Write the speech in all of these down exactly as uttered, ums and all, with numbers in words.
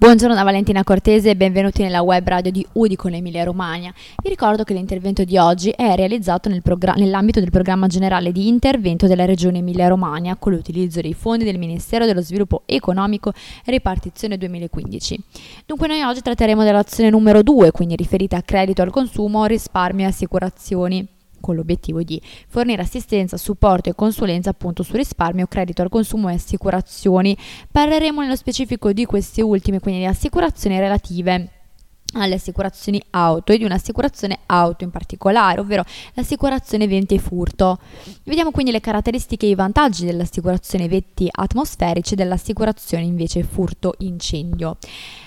Buongiorno da Valentina Cortese e benvenuti nella web radio di Udicon Emilia Romagna. Vi ricordo che l'intervento di oggi è realizzato nel progr- nell'ambito del programma generale di intervento della Regione Emilia Romagna con l'utilizzo dei fondi del Ministero dello Sviluppo Economico e Ripartizione duemilaquindici. Dunque noi oggi tratteremo dell'azione numero due, quindi riferita a credito al consumo, risparmio e assicurazioni, con l'obiettivo di fornire assistenza, supporto e consulenza appunto su risparmio, credito al consumo e assicurazioni. Parleremo nello specifico di queste ultime, quindi di assicurazioni relative alle assicurazioni auto e di un'assicurazione auto in particolare, ovvero l'assicurazione eventi e furto. Vediamo quindi le caratteristiche e i vantaggi dell'assicurazione eventi atmosferici e dell'assicurazione invece furto incendio.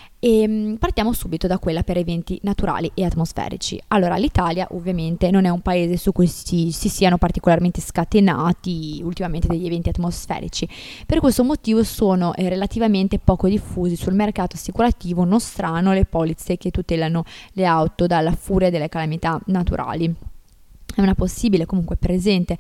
E partiamo subito da quella per eventi naturali e atmosferici. Allora, l'Italia ovviamente non è un paese su cui si, si siano particolarmente scatenati ultimamente degli eventi atmosferici. Per questo motivo sono eh, relativamente poco diffusi sul mercato assicurativo nostrano le polizze che tutelano le auto dalla furia delle calamità naturali. È una possibile, comunque presente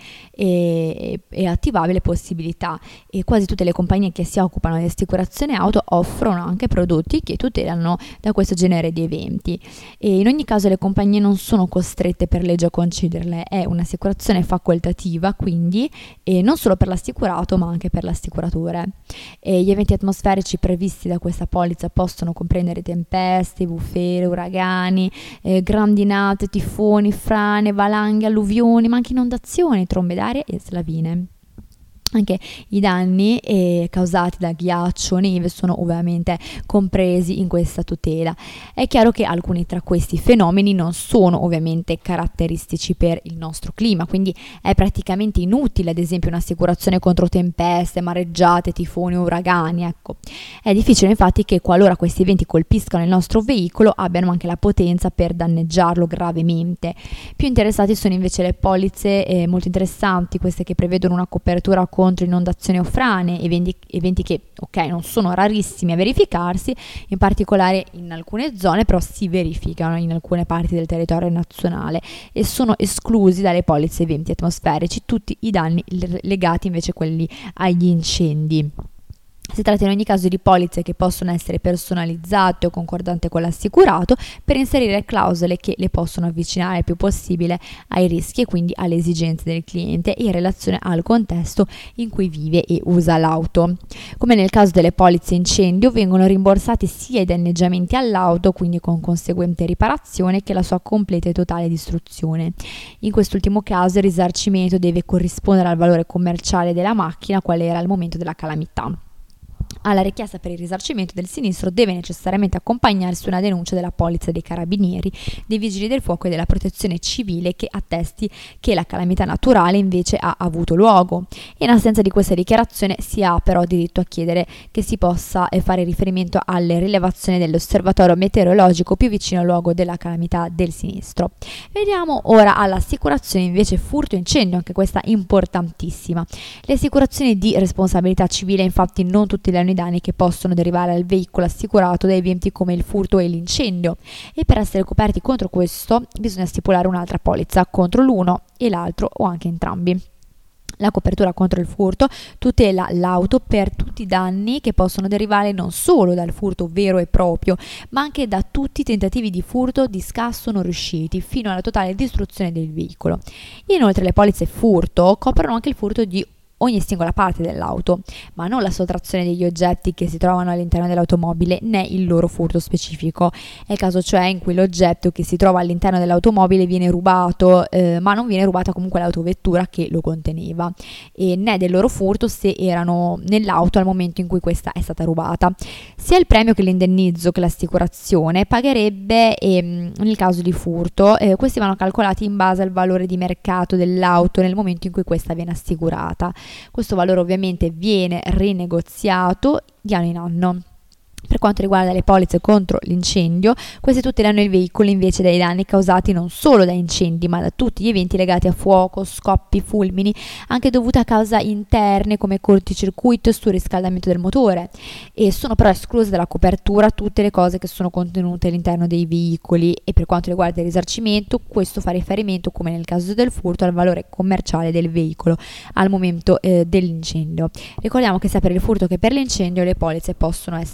e, e attivabile possibilità, e quasi tutte le compagnie che si occupano di assicurazione auto offrono anche prodotti che tutelano da questo genere di eventi, e in ogni caso le compagnie non sono costrette per legge a concederle, è un'assicurazione facoltativa, quindi e non solo per l'assicurato ma anche per l'assicuratore. E gli eventi atmosferici previsti da questa polizza possono comprendere tempeste, bufere, uragani, eh, grandinate, tifoni, frane, valanghe, alluvioni, ma anche inondazioni, trombe d'aria e slavine. Anche i danni eh, causati da ghiaccio o neve sono ovviamente compresi in questa tutela. È chiaro che alcuni tra questi fenomeni non sono ovviamente caratteristici per il nostro clima, quindi è praticamente inutile ad esempio un'assicurazione contro tempeste, mareggiate, tifoni o uragani. Ecco. È difficile infatti che qualora questi eventi colpiscano il nostro veicolo abbiano anche la potenza per danneggiarlo gravemente. Più interessati sono invece le polizze eh, molto interessanti, queste che prevedono una copertura contro inondazioni o frane, eventi, eventi che ok non sono rarissimi a verificarsi, in particolare in alcune zone, però si verificano in alcune parti del territorio nazionale e sono esclusi dalle polizze eventi atmosferici tutti i danni legati invece a quelli agli incendi. Si tratta in ogni caso di polizze che possono essere personalizzate o concordate con l'assicurato per inserire clausole che le possono avvicinare il più possibile ai rischi e quindi alle esigenze del cliente in relazione al contesto in cui vive e usa l'auto. Come nel caso delle polizze incendio, vengono rimborsati sia i danneggiamenti all'auto, quindi con conseguente riparazione, che la sua completa e totale distruzione. In quest'ultimo caso il risarcimento deve corrispondere al valore commerciale della macchina quale era al momento della calamità. Alla richiesta per il risarcimento del sinistro deve necessariamente accompagnarsi una denuncia della polizza dei carabinieri, dei vigili del fuoco e della protezione civile che attesti che la calamità naturale invece ha avuto luogo. In assenza di questa dichiarazione si ha però diritto a chiedere che si possa fare riferimento alle rilevazioni dell'osservatorio meteorologico più vicino al luogo della calamità del sinistro. Vediamo ora all'assicurazione invece furto incendio, anche questa importantissima. Le assicurazioni di responsabilità civile infatti non tutelano i danni che possono derivare al veicolo assicurato da eventi come il furto e l'incendio, e per essere coperti contro questo bisogna stipulare un'altra polizza contro l'uno e l'altro o anche entrambi. La copertura contro il furto tutela l'auto per tutti i danni che possono derivare non solo dal furto vero e proprio, ma anche da tutti i tentativi di furto di scasso non riusciti, fino alla totale distruzione del veicolo. Inoltre le polizze furto coprono anche il furto di ogni singola parte dell'auto, ma non la sottrazione degli oggetti che si trovano all'interno dell'automobile né il loro furto specifico. È il caso cioè in cui l'oggetto che si trova all'interno dell'automobile viene rubato, eh, ma non viene rubata comunque l'autovettura che lo conteneva, e né del loro furto se erano nell'auto al momento in cui questa è stata rubata. Sia il premio che l'indennizzo che l'assicurazione pagherebbe ehm, nel caso di furto, eh, questi vanno calcolati in base al valore di mercato dell'auto nel momento in cui questa viene assicurata. Questo valore ovviamente viene rinegoziato di anno in anno. Per quanto riguarda le polizze contro l'incendio, queste tutelano il veicolo invece dai danni causati non solo da incendi, ma da tutti gli eventi legati a fuoco, scoppi, fulmini, anche dovuti a cause interne come corticircuito e surriscaldamento del motore. E sono però escluse dalla copertura tutte le cose che sono contenute all'interno dei veicoli, e per quanto riguarda il risarcimento, questo fa riferimento, come nel caso del furto, al valore commerciale del veicolo al momento eh, dell'incendio. Ricordiamo che sia per il furto che per l'incendio le polizze possono essere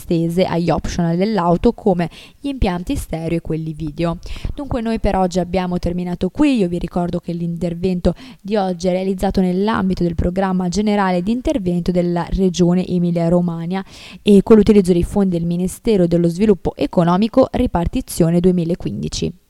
estese agli optional dell'auto come gli impianti stereo e quelli video. Dunque noi per oggi abbiamo terminato qui. Io vi ricordo che l'intervento di oggi è realizzato nell'ambito del programma generale di intervento della Regione Emilia-Romagna e con l'utilizzo dei fondi del Ministero dello Sviluppo Economico ripartizione duemilaquindici.